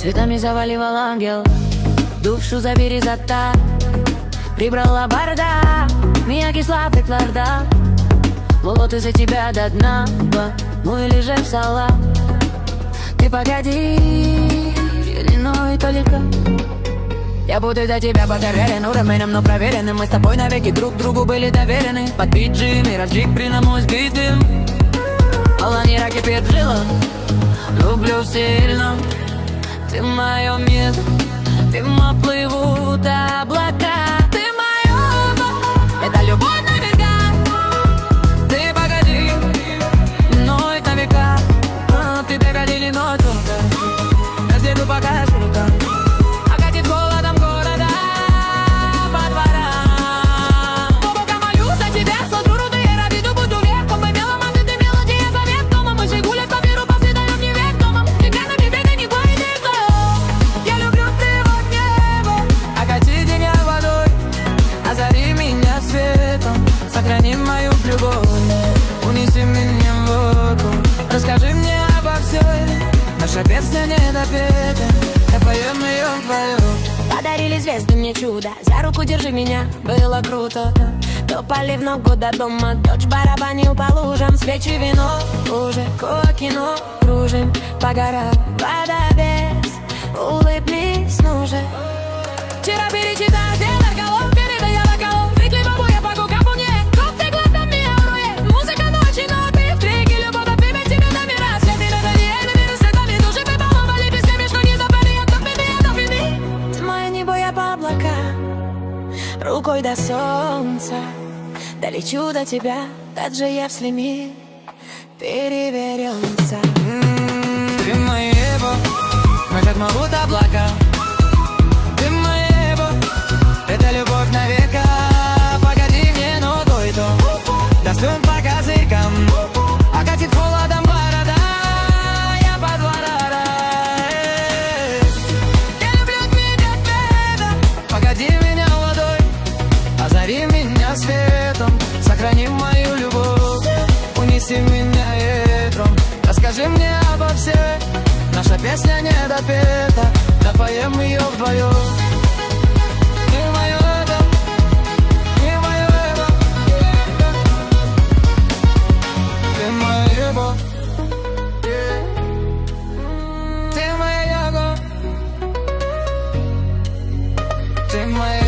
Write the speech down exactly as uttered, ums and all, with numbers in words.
Цветами заваливал ангел, душу забери за так. Прибрала бардак, меня кисла прикладал. Вот из-за тебя до дна, ну или же в салат. Ты погоди, длиной только. Я буду до тебя покорен, ураменом, но проверенным. Мы с тобой навеки друг другу были доверены. Под биджи, разжиг при нам сбитым. Полонира кипит в жилах, люблю сильно. Ты мое место, ты ма плывут облака. Ты мое, это любовь на века. Ты погоди, ной на века. А, ты погоди, длиной только. Я съеду пока шутка. Окатит холодом города по дворам. Глубоко молюсь за тебя, смотрю руды, я равиду буду легко. Мы меломан, ты мелодия завет дома. Мы же гулять по миру, по свиданиям не век дома. Тебя на бега не пойдет. Я люблю ты вот небо. Окати меня водой, озари меня светом. Сохрани мою любовь, унеси меня в воду. Расскажи мне обо всем, наша песня не допета. Я поем ее вдвоем. Подарили звезды мне чудо, за руку держи меня, было круто. До поливного до дома, дочь барабанил по лужам. Свечи, вино, уже кино, кружим по горам. Вода без, улыбнись, ну же. Вчера перечитал все нарколов, передаяла колов. Прикливал я по губам мне, кофе глазами аурует. Музыка ночи, но ты в трике, любовь от тебя тебе номера. Святы на дне, мир светами, души пополомали. Песнями, что не запали, я топ, я топ, иди. Ты мое небо, я по облакам, рукой до солнца. Долечу до тебя, так же я в слеми перевернется. Ты мое небо, мы как могут облака. Ты мое небо, это любовь на века. Погоди мне, но то и то. Достуем по козырькам, окатит холодом города. Я по дворам. Я люблю тебя, тебя. Погоди меня водой, озари меня светом. Сохрани мою любовь, унеси меня ветром. Расскажи мне обо всем, наша песня не допета. Допоем ее вдвоем. Ты мое это, ты мое это. Ты мое небо, ты моя яга. Ты моя